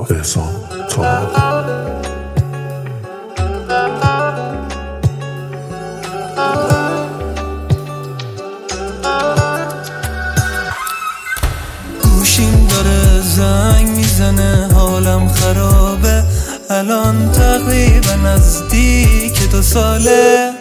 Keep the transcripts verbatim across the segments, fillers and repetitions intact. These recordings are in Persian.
احسان طاهر. گوشیم داره زنگ میزنه، حالم خرابه الان تقریبا نزدیک دو ساله.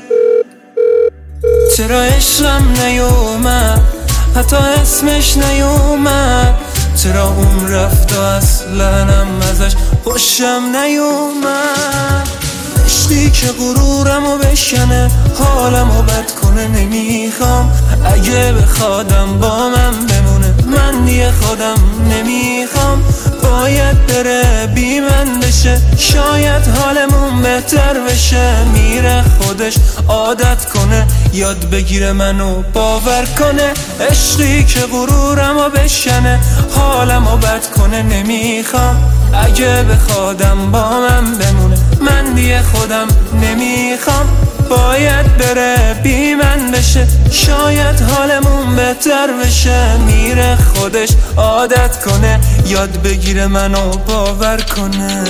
چرا عشقم نیومد، حتی اسمش نیومد، چرا اون رفت و اصلنم ازش خوشم نیومد. عشقی که غرورمو بشکنه، حالمو بد کنه نمیخوام. اگه بخوادم با من بمونه، من دیگه خودم نمیخوام. باید بره بی من بشه، شاید حالمون بهتر بشه. میره خودش عادت کنه، یاد بگیره منو باور کنه. عشقی که غرورمو بشکنه، حالمو بد کنه نمیخوام. اگه بخوادم با من بمونه، من دیگه خودم نمیخوام. باید بره بی من بشه، شاید حالمون بهتر بشه. میره خودش عادت کنه، یاد بگیره منو باور کنه.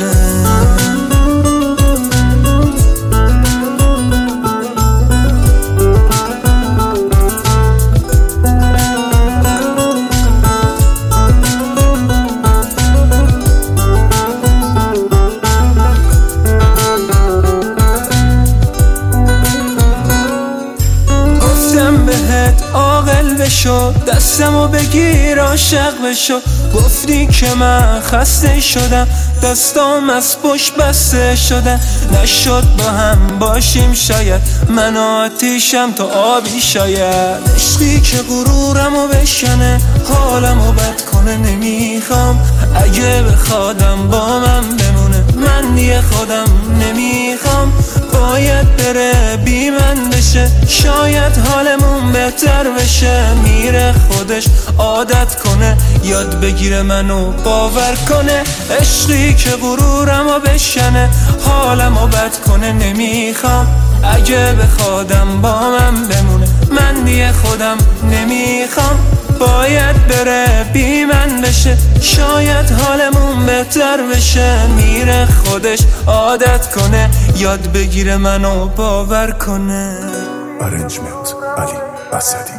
بهت عاقل بشو، دستمو بگیر عاشق بشو. گفتی که من خسته شدم، دستام از پشت بسته شدن. نشد با هم باشیم شاید، من آتیشم تو آبی شاید. عشقی که غرورمو بشکنه، حالمو بد کنه نمیخوام. اگه بخوادم با من بمونه، من دیگه خودم نمیخوام. باید بره بی من بشه، شاید حالمون بهتر بشه. میره خودش عادت کنه، یاد بگیره منو باور کنه. عشقی که غرورمو بشکنه، حالمو بد کنه نمیخوام. اگه بخوادم با من بمونه، من دیگه خودم نمیخوام. باید بره بی من بشه، شاید حالمون بهتر بشه. میره خودش عادت کنه، یاد بگیره منو باور کنه. ارنجمنت علی اسدی.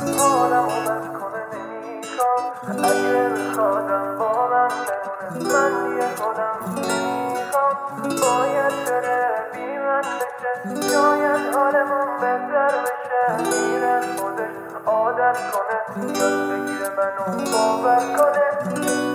باید بره بی من بشه، شاید حالمون بهتر بشه. میره خودش عادت کنه، یاد بگیره منو باور کنه.